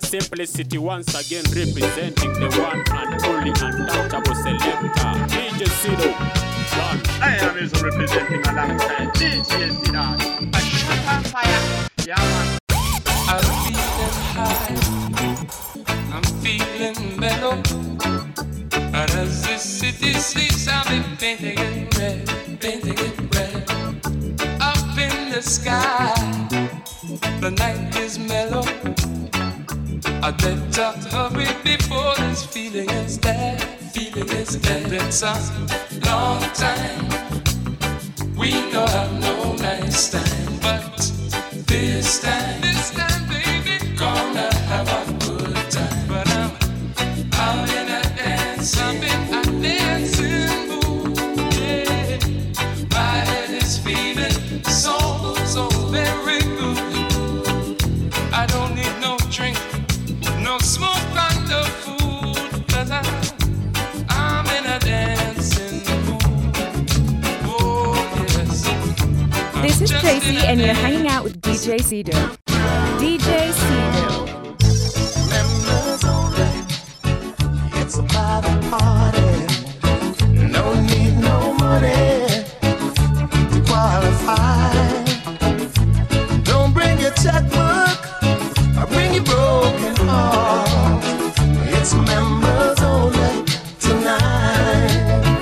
Simplicity once again representing the one and only untouchable selector, DJ Sido. I am also representing alongside DJ Sido. A shot on fire. Yeah, man. I'm feeling high. I'm feeling mellow. And as this city sleeps, I'll be painting it red, painting it red. Up in the sky, the night is mellow. I better hurry before this feeling is dead, feeling is dead. It's a long time. We know have no nice time, but this time, baby, gonna have a good time. But I'm in a dance, I'm in a dancing mood. Yeah, my head is feeling so very good. I don't need no drink, no smoke on the food, 'cause I'm in a dancing mood. Oh yes. This is Tracy and you're hanging out with DJ Sido. DJ Sido. Members only. It's a private party. No need no money to qualify. Don't bring your checkbook or bring your broken heart. It's members only tonight.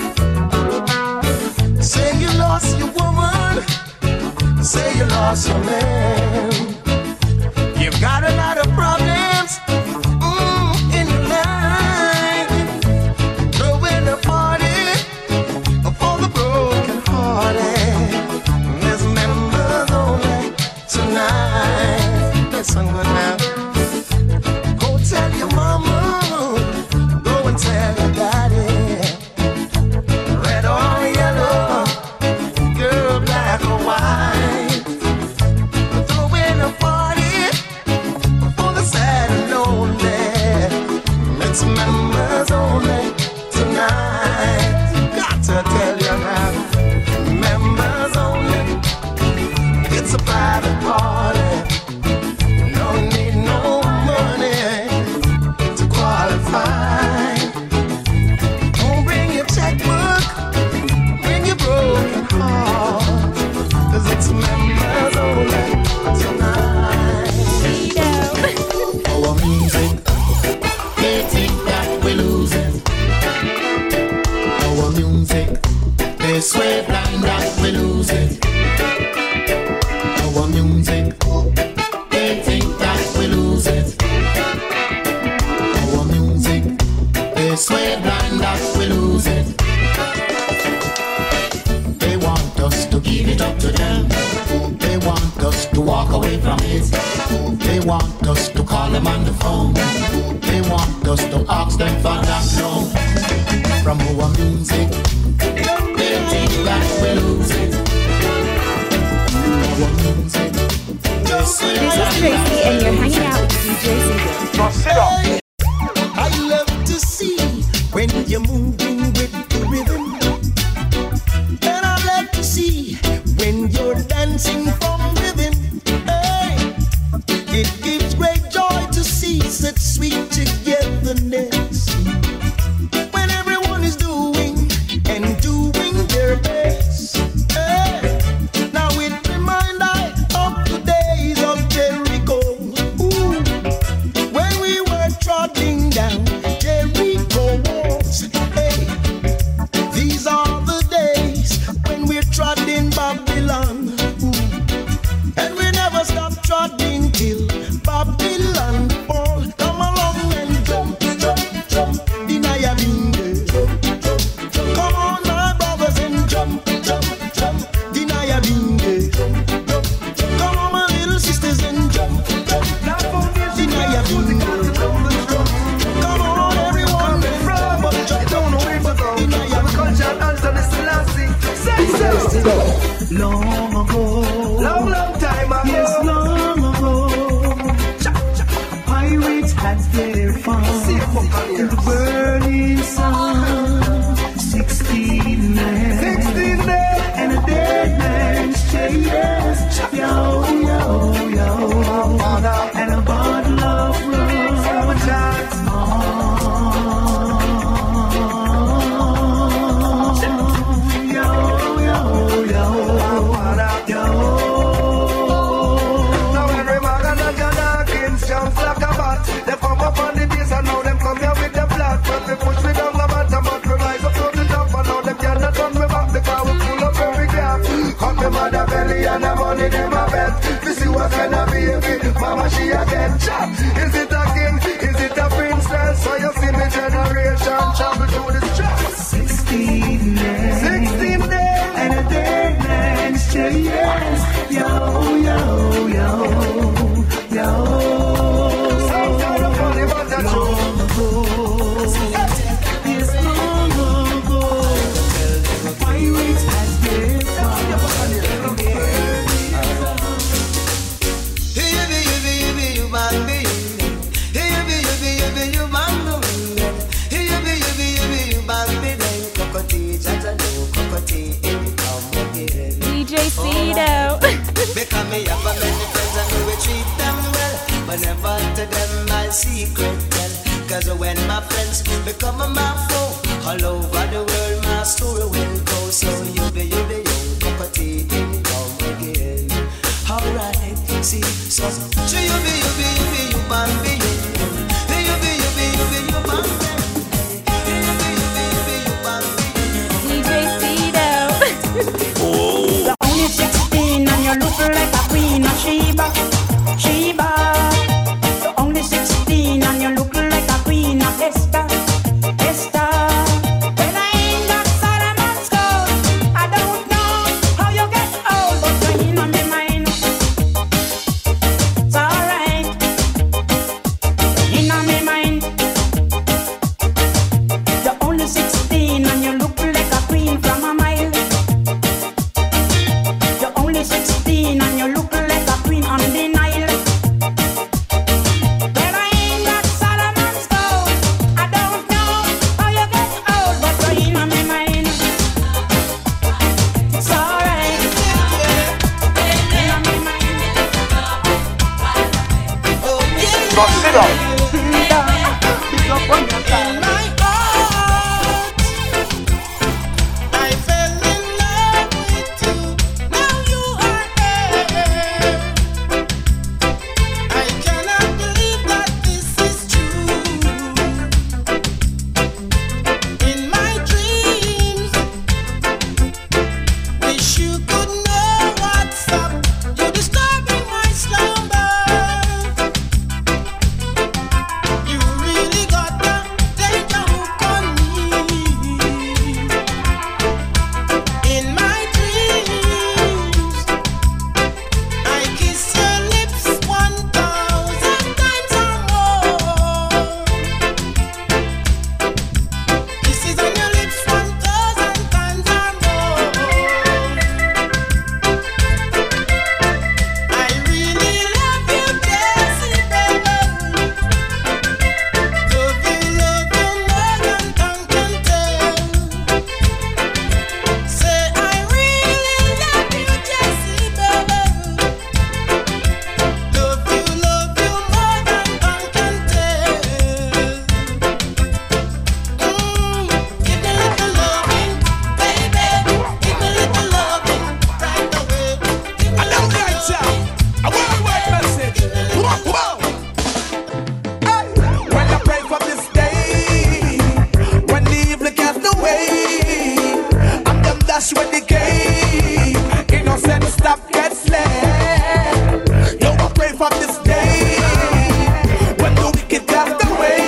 Say you lost your woman, say you lost your man. You've got a lot of problems in your life. Throwing a party for the broken hearted. There's members only tonight. Listen good now. Go tell your mama, go and tell your daddy. Red or yellow, girl, black or white. Throwing a party for the sad and lonely. It's members only tonight. Got to tell you now, members only. It's a private party. No need no money to qualify. Don't bring your checkbook, bring your broken heart, 'cause it's members only tonight. Our music, they think that we lose it. Our music, they swear blind that we lose it. Our music, they think that we lose it. Our music, they swear blind that we lose it. They want us to give it up to them. They want us to walk away from it. They want us to call them on the phone. They want us to ask them for that loan. From our music, they think that we lose it. Our music, they swear This is Tracy and you're hanging out with DJ Sido. I love to see when you're moving with the rhythm. And I love to see when you're dancing from within. Hey, it gives great joy to see such sweet togetherness. When everyone is doing their best. Hey, now it reminds I of the days of Jericho. Ooh, when we were trotting down Jericho walls. Hey, these are the days when we're trotting Babylon. Ooh, and we never stop trotting till Babylon fall. Come along and jump, jump, jump, deny a bingo. Come on, my brothers, and jump, jump, jump, deny a bingo. Come on, my little sisters, and jump, jump, deny a bingo. Come on, everyone, and jump, jump, deny a bingo. Long ago, long time ago, yes, long ago, pirates had their fun in the burning sun. 16 men and a dead man's chase. Yo, yo, yo, and a bottle of rum. them my secret well. Cause when my friends become my foe, all over the world my story will go. So you be cup of tea in come again. Alright, see, so you be you man be you. You be you man be. DJ Cedo. You're only 16 and you look like a queen of Sheba. Sheba. You're only 16 and you look like a queen of Esther. Esther. Well, I ain't got Solomon's gold. I don't know how you get old, but you're in on my mind. It's alright. You're in on my mind. You're only 16 and you look like a queen from a mile. You're only 16 and you look like a queen on the Nile. Well, I ain't got Solomon's gold. I don't know how you get old, but you're in on my mind. It's alright. In on my mind. But sit down. In my heart, I fell in love with you. Now you are here. I cannot believe that this is true. In my dreams, wish you could know what's up. You're disturbing my slumber. You really got the danger hook on me. In my dreams, I kiss your lips 1,000 times or more. Kisses on your lips 1,000 times or more. I really love you, Jessie, baby. Love you more than tongue can tell. Say I really love you, Jessie, baby. Love you more than tongue can tell. Give me a little loving, baby. Give me a little loving right away. I don't like that. A worldwide message. Whoa. Hey. When I pray for this day, when the evil cast away, I'm them dash with the gate. Innocent stop get slain. Yo, I pray for this day, when the wicked cast away,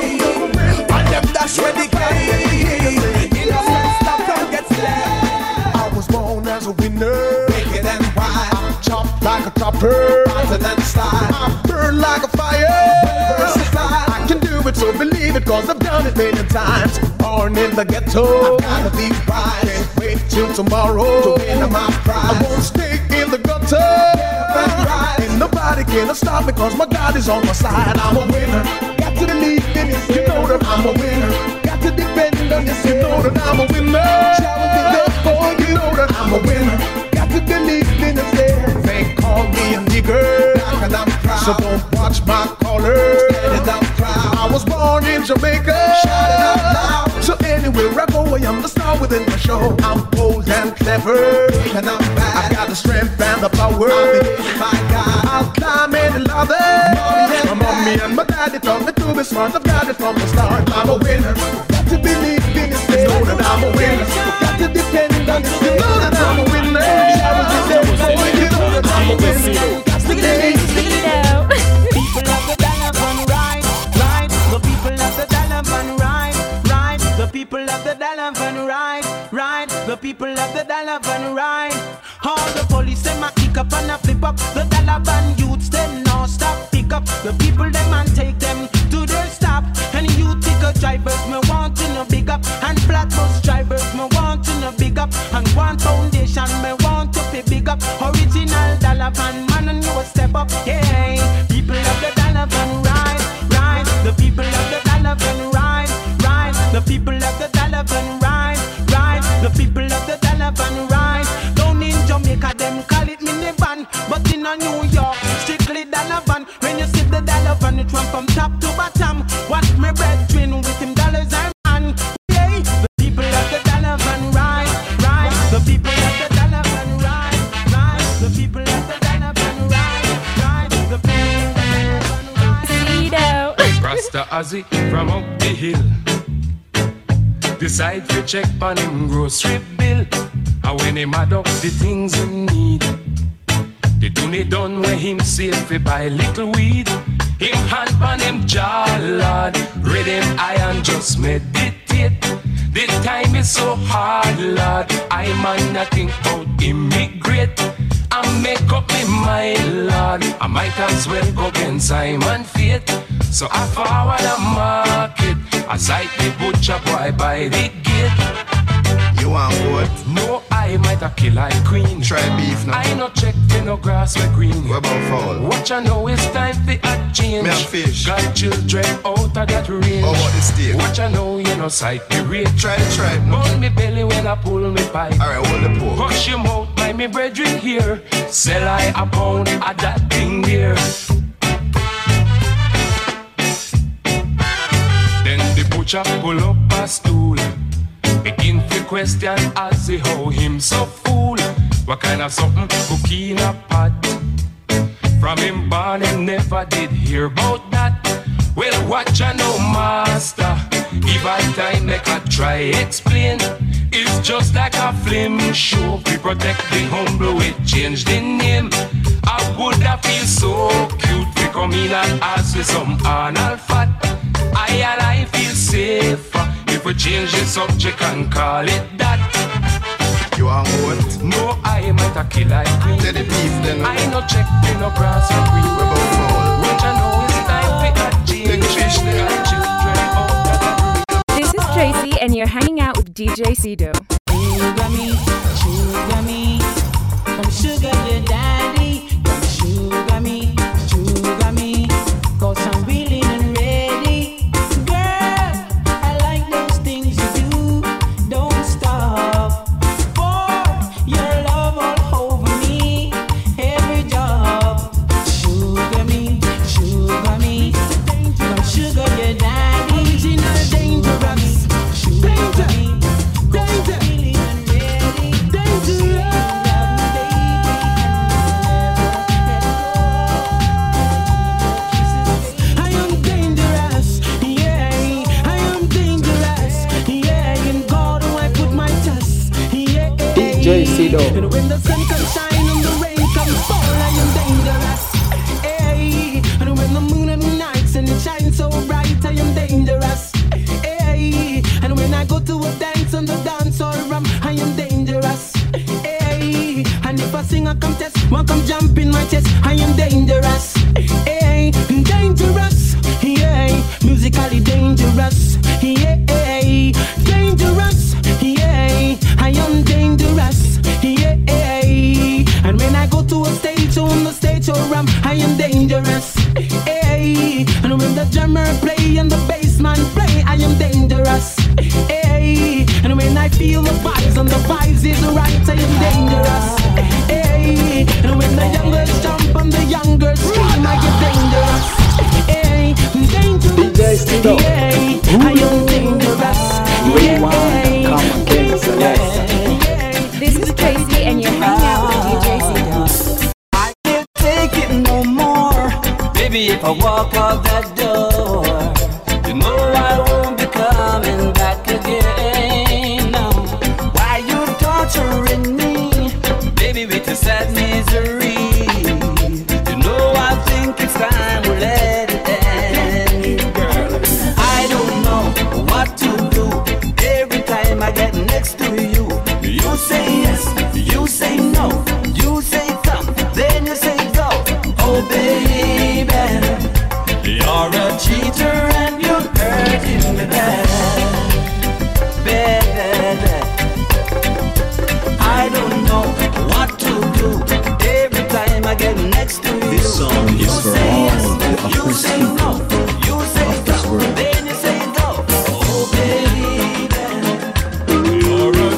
I'm them dash with the gate. Innocent stop get slain. I was born as a winner, Wicked and wild, chopped like a chopper, hotter than style. I burn like a fire. I can do it, so believe it, cause I've done it many times. Born in the ghetto, Gotta be right. can't wait till tomorrow To win my prize. I won't stay in the gutter, right. and nobody can stop me, cause my God is on my side. I'm a winner, got to believe in it, you know that I'm a winner. Got to depend on this, you know that I'm a winner. Shall be there for you know that I'm a winner. Got to believe in it, they call me a nigger, And I'm proud. so don't watch my color. And I'm proud. I was born in Jamaica, Shout it out loud. so anywhere I go, I am the star within the show. I'm bold and clever, And I'm I bad. got the strength and the power. My God. I'll climb any ladder. My mommy and my daddy taught me to be smart. I've got it from the start. I'm a winner. Got to believe in it, you know that I'm a winner. Got to depend on it, you know that I'm a winner. Shout it to them, boy, you know that I'm a winner. Got to believe. Cedo. People of the Dalavan ride, ride. The people of the Dalavan ride, ride. The people of the Dalavan ride, ride. The people of the Dalavan ride. All the police them a kick up and a flip up. The Dalavan youths them no stop pick up. The people them and take them to their stop. And you ticket drivers me want to no big up. And flat bus drivers me want to no big up. And one foundation me want to be big up. Original Dalavan man and you a step up. Yeah, people of the Dalavan ride, ride. The people of the Dalavan ride, ride. The people of the Dalavan ride, ride. The people of the Dalavan ride. Down in Jamaica them Rasta Ozzy from up the hill decide to check on him grocery bill. And when him add up the things him need, the tune done where him save fi buy little weed. Him hand on him jaw, Lord, read him eye and just meditate. The time is so hard, Lord, I man nothing out immigrate. I make up my mind, Lord, I might as well go against Simon Fate. So I forward the market, I sight the butcher boy by the gate. You want what? No, I might have kill like queen. Try beef now. I no check for no grass where green. What about fowl? Watch I know it's time for a change. Me and fish. Got children out of that range. How about the steak? Watch I know you no sight the rate. Try the tribe now. Burn me belly when I pull me pipe. Alright, hold the pork. Push him out by me brethren here. Sell I a pound of that thing there. Then the butcher pull up a stool, begin to question Ozzy how him so fool. What kind of something cookie in a pot? From him born him never did hear about that. Well, watch I know master, if I time make a try explain. It's just like a film show, we protect the humble, we change the name. I would have feel so cute, we come in and ask for some Arnold fat. I feel safer if we change the subject and call it that. You want what? No, I might a kill like queen. Let the beef then. I no check the no grass for green. What about fowl? Which I know is time for a change. Take fish then. Got children out of that. This is Tracy, and you're hanging out with DJ Cedo. Sugar me, come sugar your daddy. Come sugar me, 'cause I'm willing and ready. Girl, I like those things you do. Don't stop, for your love all over me. Every job, sugar me, come sugar your daddy. Original dangerous, sugar me. DJ Cedo. And when the sun comes shine and the rain comes fall, I am dangerous. Hey. And when the moon and the nights and it shines so bright, I am dangerous. Hey. And when I go to a dance on the dance hall rum, I am dangerous. Hey. And if I sing a contest, one come jump in my chest, I am dangerous. Hey. Dangerous. Yeah. Musically dangerous. Yeah. Dangerous. Yeah. I am dangerous, yeah. And when I go to a stage, on the stage or I am dangerous, yeah. And when the drummer play and the bass man play, I am dangerous, yeah. And when I feel the vibes and the vibes is right, I am dangerous, yeah. And when the youngers jump and the youngers scream, I am dangerous, yeah. Dangerous, yeah. I am dangerous, yeah. This is Tracy, and you're hanging out with DJ Cedo. I can't take it no more. Baby, if I walk out that door, you know I won't be coming back again. No. Why you torturing me, baby, with your sad misery? You know I think it's time we let it end. Girl, I don't know what to do every time I get next to you. You say yes, you say no, you say come, then you say go. Oh baby, you're a cheater and you're hurting me bad, bad. I don't know what to do every time I get next to you. This song is for all the you say no, you say go, then you say go. Oh baby, you're a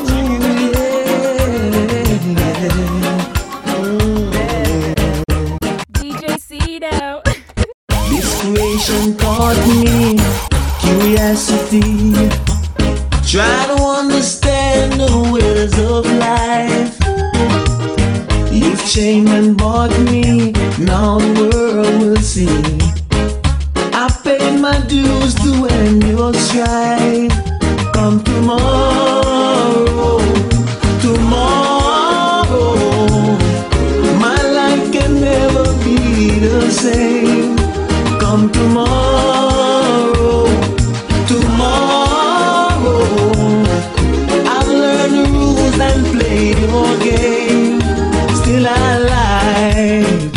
DJ Cedo. this creation caught me, curiosity, try to understand the ways of life. You've chained and bought me, now the world will see. I pay paying my dues to end your strife. Come tomorrow, tomorrow, my life can never be the same. Come tomorrow, tomorrow, I've learned the rules and played your game. Still alive.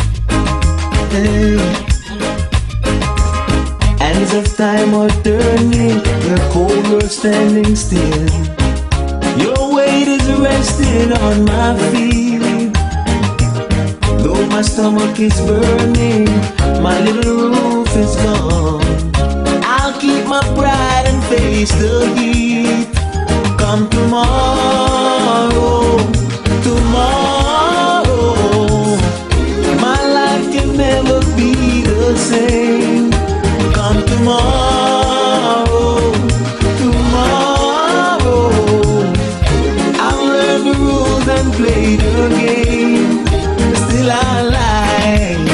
Hands of time are turning, the cold world standing still. Your weight is resting on my feet. Though my stomach is burning, my little roof is gone. I'll keep my pride and face the heat. Come tomorrow, tomorrow, my life can never be the same. Come tomorrow, tomorrow, I've learned the rules and played the game. Still alive.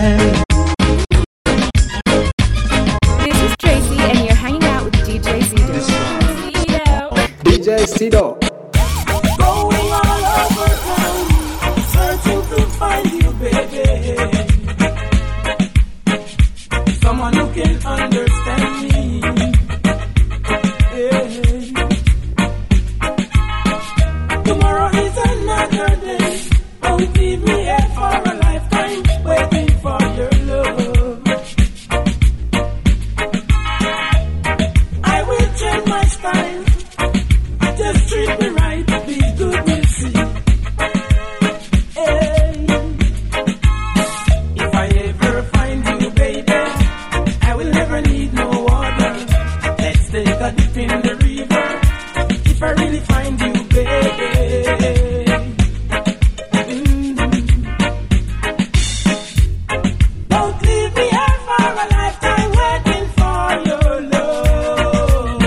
This is Tracy, and you're hanging out with DJ Cedo. DJ Cedo. Going all over town, searching to find you, baby. Someone who can understand me. Yeah. Tomorrow is another day. Don't leave me here for a lifetime, waiting for your love. I will change my style. Just treat me right, be good, we'll see. Hey. If I ever find you, baby, I will never need no water. Let's take a dip in the river. If I really find you, baby. Don't leave me here for a lifetime, waiting for your love.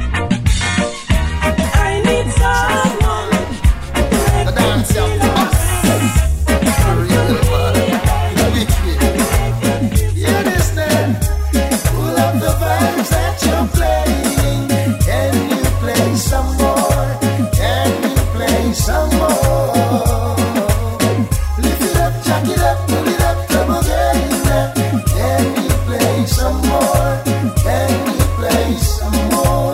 I need someone to reconcile us. Hear this then, pull up the vibes that you're playing. Can you play some more? Can you play some more? Lift it up, jack it up, pull it up, come again. Can you play some more? Can you play some more?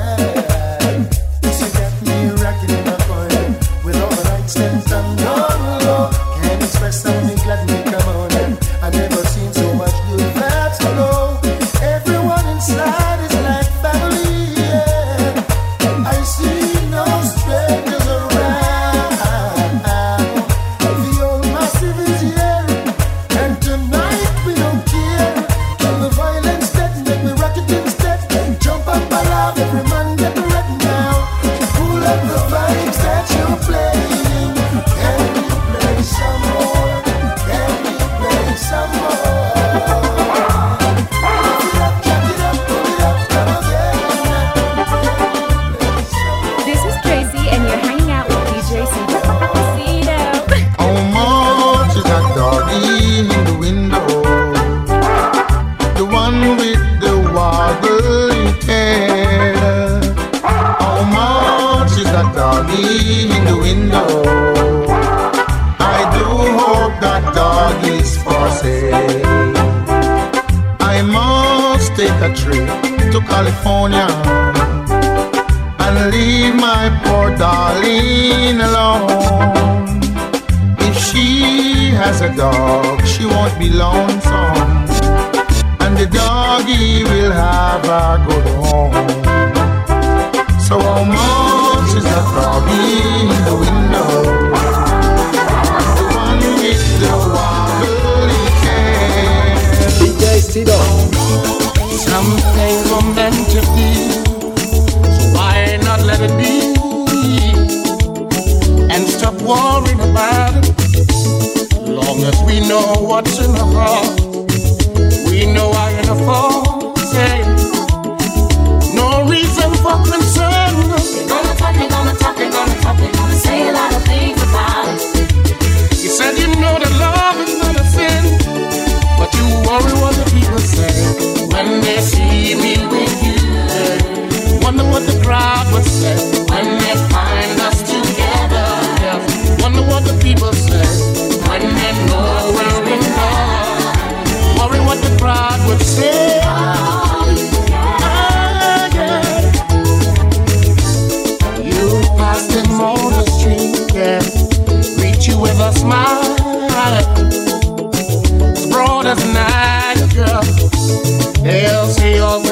You got me rocking in my corner with all the lights and on low. Can't express how me glad me come on. I never seen so much good vibes below. Everyone inside is like family, yeah. I see no strangers around. The old massive is here, and tonight we don't care. Kill the violence that make me rock it instead. Jump up and laugh, every man get ready now. Pull up the vibes that you're playing. Can you play some more? Can you play some more? This is Tracy, and you're hanging out with DJ Cedo. Cedo. How much is that doggy in the window? The one with the wobbly head. How much is that doggy in the window? I do hope that dog is for sale. I must take a trip to California and leave my poor darling alone. If she has a dog, she won't be lonesome, and the doggy will have a good home. So how much is that doggy in the window? The one with the wobbly head. DJ Cedo. Some things were meant to be, so why not let it be? And stop worrying about it. Long as we know what's in the heart, we know I can afford it. No reason for concern. Gonna talk, gonna talk, gonna talk, gonna say a lot of things about it. You said you know that love is not a sin, but you worry what the people say when they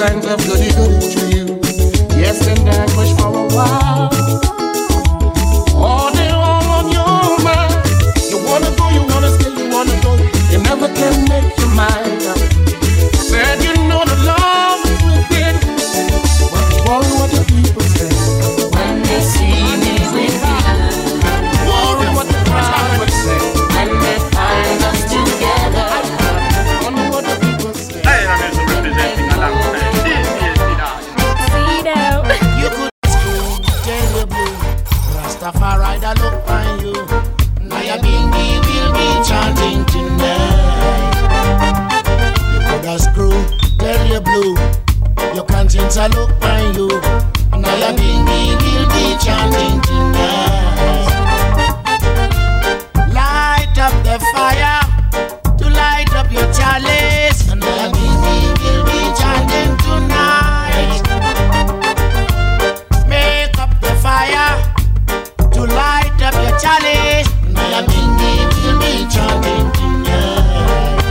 kinds of goody to you. Yes, and anguish for a while. All day long on your mind. You wanna go, you wanna stay, you wanna go. You never can make your mind up. Said you know the love is within, but you worry what the people say when they see me with you. Worry what the crowd would say when they find us together. Wonder what the people say. I am also representing alongside Cedo. You could tell you blue, Rastafari that look on you. Naya Bingi will be chanting tonight. You could have screw, tell you blue, your conscience a look on you. Naya Bingi will be chanting tonight. Light up the fire to light up your chalice. Naya Bingi will be chanting tonight. Make up the fire to light up your chalice. Naya Bingi will be chanting tonight.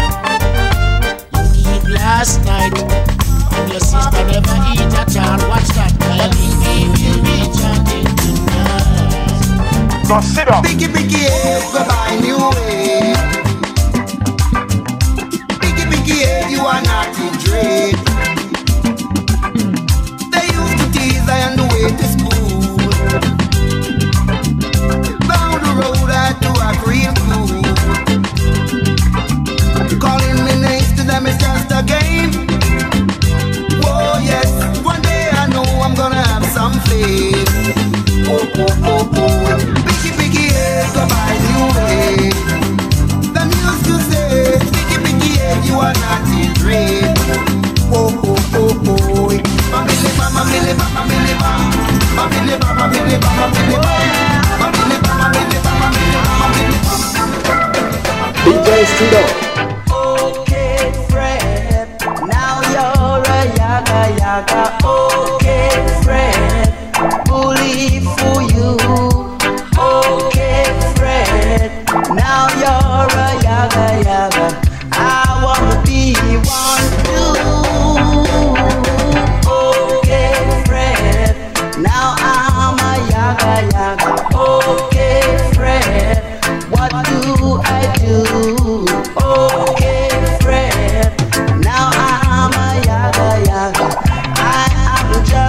You eat last night, and your sister never eat at all. Watch that. Naya Bingi will be chanting tonight. Now sit down. Biggie, biggie, hey, go buy new way. Biggie, biggie, hey, you are not in dread. They used to tease I on the way to school. Down the road I do a real cool. Calling me names to them is just a game. Oh yes, one day I know I'm gonna have some fame. Oh, oh, oh, oh. Biggie, biggie, hey, go buy new way. Them used to say, biggie, biggie, hey, you are not in dread. Oh, oh, oh, oh. Mamili, mama, mili, mama, mili, mama. Mamili, mama, mili, mama, mili, mama. Mamili, mama, mili, mama, mili, mama, mili, mama. DJ Cedo. Okay, Fred, now you're a yaga yaga. Okay, Fred, bully for you. Okay, Fred, now you're a yaga yaga. I wanna be one too. Okay, Fred, now I'm a yaga yaga. Okay, Fred, what do I do? Okay, Fred, now I'm a yaga yaga. I am just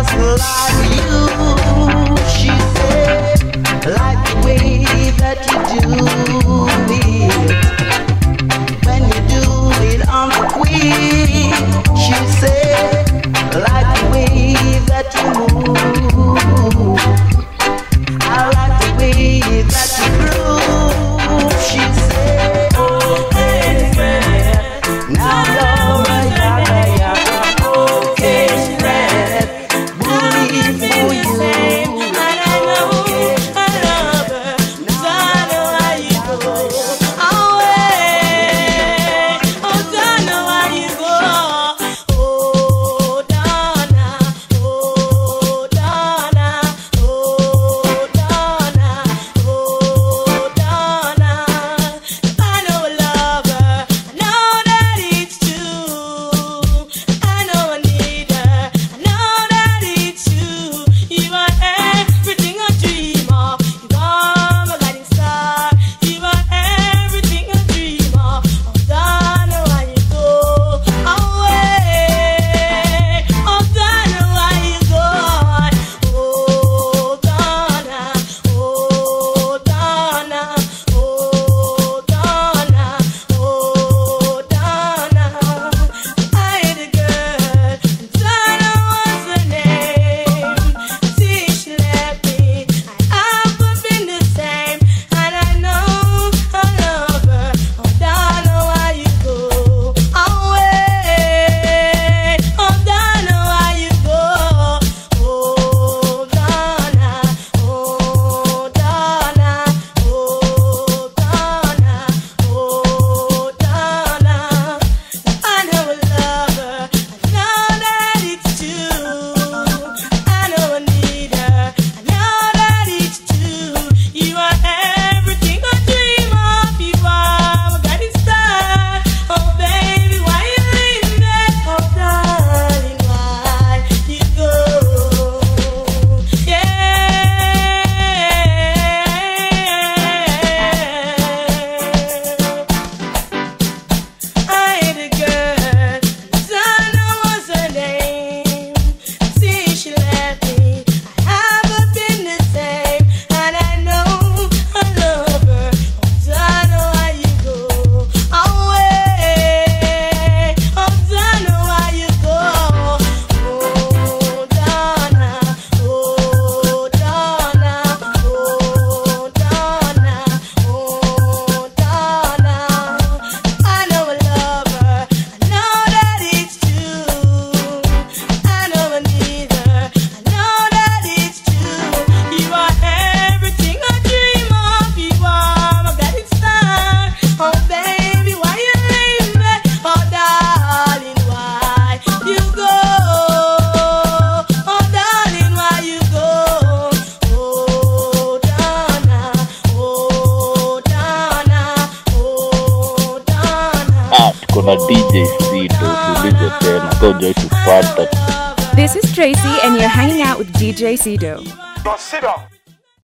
na DJ Sido, tulize tena, tojo tupata. This is Tracy and you're hanging out with DJ Sido. Don't sit down.